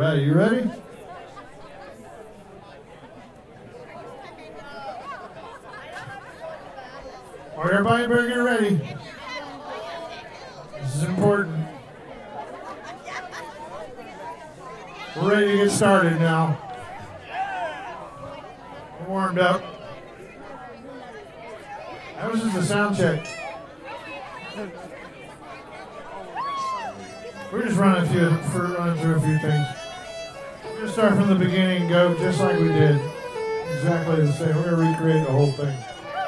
right, you ready? All right, everybody better get ready. This is important. We're ready to get started now. We're warmed up. That was just a sound check. We're just running through a few things. We're going to start from the beginning and go just like we did. Exactly the same. We're going to recreate the whole thing.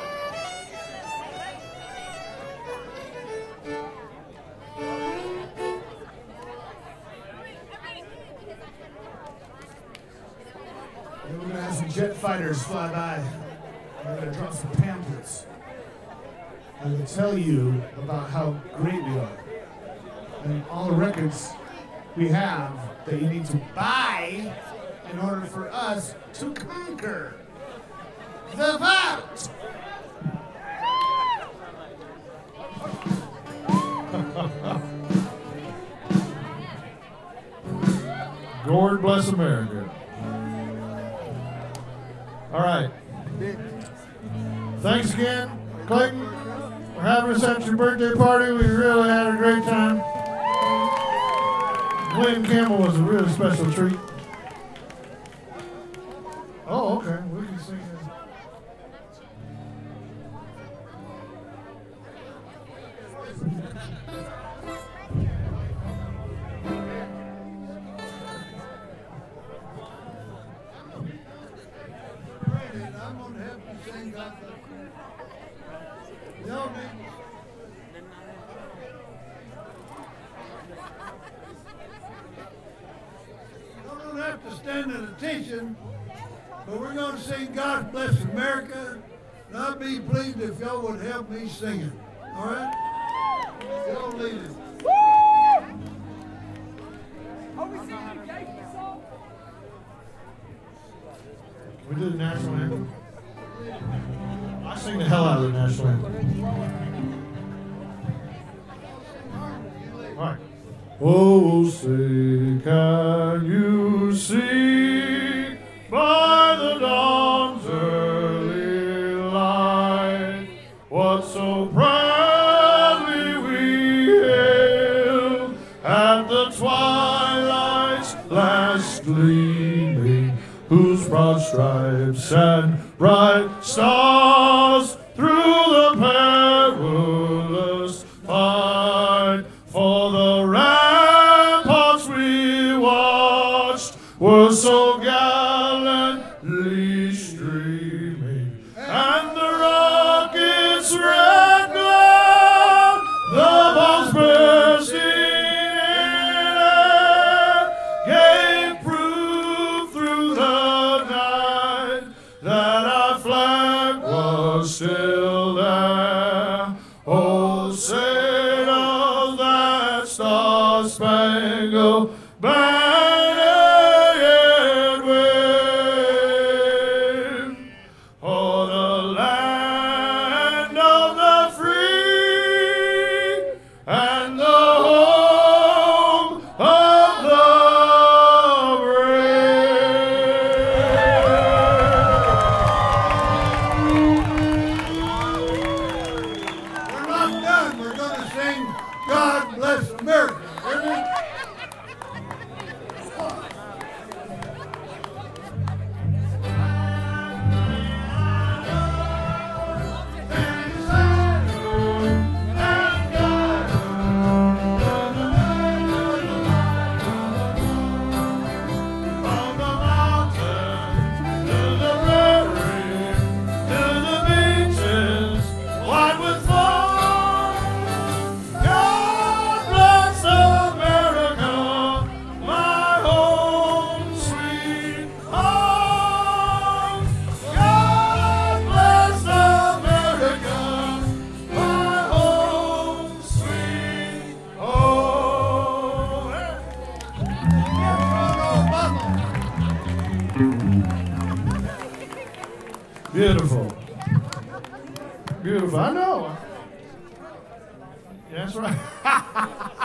We're going to have some jet fighters fly by. We're going to drop some pamphlets. I'm going to tell you about how great we are. And all the records we have that you need to buy in order for us to conquer the vault. Lord bless America. All right. Thanks again, Clayton, for having us at your birthday party. We really had a great time. William Campbell was a really special treat. Oh, okay. We can sing this. I'm going to help you sing God bless you. Y'all don't have to stand at attention, but we're going to sing God Bless America, and I'd be pleased if y'all would help me sing it. All right? Y'all lead it. Are we singing a Yankee song? We did the national anthem. I sing the hell out of the national anthem. All right. Oh, say, can you see by the dawn's early light what so proudly we hailed at the twilight's last gleaming, whose broad stripes and bright stars through the perilous fight for the ramparts we watched were so gallantly streaming, and the rocket's red glow, the bombs bursting in air, gave proof through the night that our flag was still there. Oh, say does that star-spangled banner yet wave o'er the land of the free and the home of the We're not done. We're going to sing God Bless America. Ready? From the mountains to the prairie, to the beaches, white with foam. God bless America, my home, sweet home. God bless America, my home, sweet home. Beautiful. Beautiful. I know. That's right.